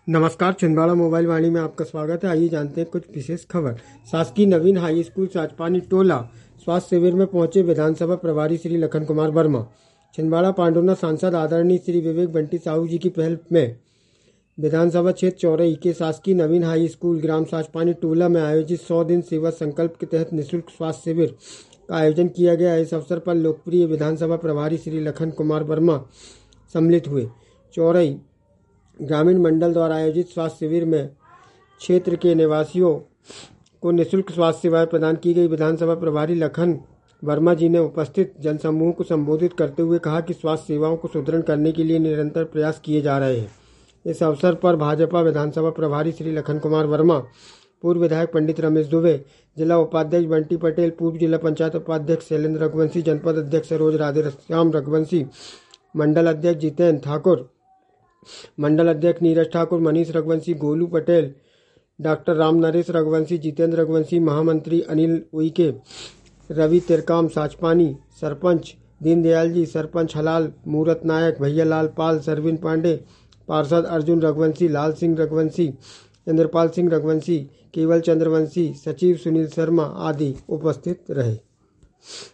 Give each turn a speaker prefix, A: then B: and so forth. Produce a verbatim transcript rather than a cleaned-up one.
A: नमस्कार, छिंदवाड़ा मोबाइल वाणी में आपका स्वागत है। आइए जानते हैं कुछ विशेष खबर। शासकीय नवीन हाई स्कूल साचपानी टोला स्वास्थ्य शिविर में पहुंचे विधानसभा प्रभारी श्री लखन कुमार वर्मा। छिंदवाड़ा पांडुना सांसद आदरणीय श्री विवेक बंटी साहू जी की पहल में विधानसभा क्षेत्र चौरई के शासकीय नवीन हाई स्कूल ग्राम साचपानी टोला में आयोजित सौ दिन सेवा संकल्प के तहत निःशुल्क स्वास्थ्य शिविर का आयोजन किया गया। इस अवसर पर लोकप्रिय विधानसभा प्रभारी श्री लखन कुमार वर्मा सम्मिलित हुए। चौरई ग्रामीण मंडल द्वारा आयोजित स्वास्थ्य शिविर में क्षेत्र के निवासियों को निःशुल्क स्वास्थ्य सेवाएं प्रदान की गई। विधानसभा प्रभारी लखन वर्मा जी ने उपस्थित जनसमूह को संबोधित करते हुए कहा कि स्वास्थ्य सेवाओं को सुदृढ़ करने के लिए निरंतर प्रयास किए जा रहे हैं। इस अवसर पर भाजपा विधानसभा प्रभारी श्री लखन कुमार वर्मा, पूर्व विधायक पंडित रमेश दुबे, जिला उपाध्यक्ष बंटी पटेल, पूर्व जिला पंचायत उपाध्यक्ष शैलेंद्र रघुवंशी, जनपद अध्यक्ष सरोज राधेश्याम रघुवंशी, मंडल अध्यक्ष जितेंद्र ठाकुर, मंडल अध्यक्ष नीरज ठाकुर, मनीष रघुवंशी, गोलू पटेल, डॉक्टर राम नरेश रघुवंशी, जितेंद्र रघुवंशी, महामंत्री अनिल उइके, रवि तिरकाम साचपानी, सरपंच दीनदयाल जी, सरपंच हलाल मूरत नायक, भैयालाल पाल, सरविन पांडे, पार्षद अर्जुन रघुवंशी, लाल सिंह रघुवंशी, इंद्रपाल सिंह रघुवंशी, केवल चंद्रवंशी, सचिव सुनील शर्मा आदि उपस्थित रहे।